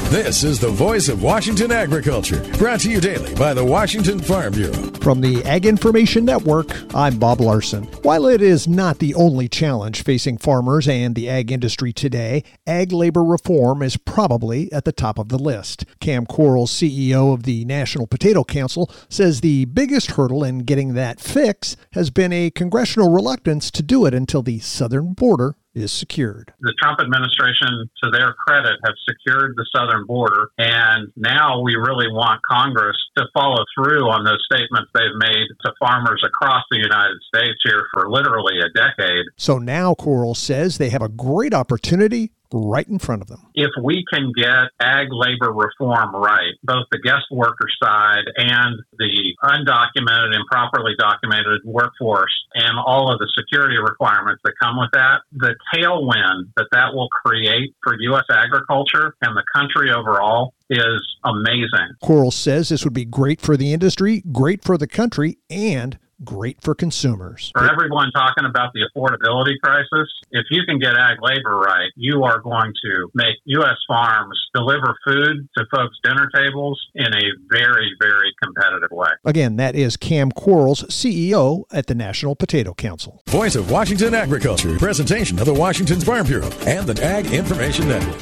This is the voice of Washington agriculture, brought to you daily by the Washington Farm Bureau. From the Ag Information Network, I'm Bob Larson. While it is not the only challenge facing farmers and the ag industry today, ag labor reform is probably at the top of the list. Cam Quarles, CEO of the National Potato Council, says the biggest hurdle in getting that fix has been a congressional reluctance to do it until the southern border is secured. The Trump administration, to their credit, have secured the southern border, and now we really want Congress to follow through on those statements they've made to farmers across the United States here for literally a decade. So now, Quarles says, they have a great opportunity right in front of them. If we can get ag labor reform right, both the guest worker side and the undocumented, improperly documented workforce, and all of the security requirements that come with that, the tailwind that will create for U.S. agriculture and the country overall is amazing. Quarles says this would be great for the industry, great for the country, and great for consumers. For everyone talking about the affordability crisis, if you can get ag labor right, you are going to make U.S. farms deliver food to folks' dinner tables in a very, very competitive way. Again, that is Cam Quarles, CEO at the National Potato Council. Voice of Washington agriculture, presentation of the Washington Farm Bureau and the Ag Information Network.